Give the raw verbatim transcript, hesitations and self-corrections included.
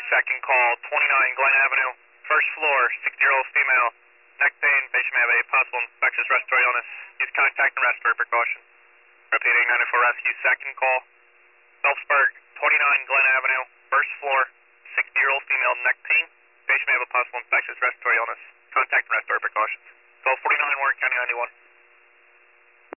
second call, twenty-nine Glen Avenue, first floor, sixty-year-old female, neck pain, patient may have a possible infectious respiratory illness. Use contact and respiratory precaution. Repeating, nine four rescue, second call, Phelpsburg, twenty-nine Glen Avenue, first floor, sixty-year-old female, neck pain, patient may have a possible infectious respiratory illness. Contact and respiratory precautions. twelve forty-nine, Warren County ninety-one.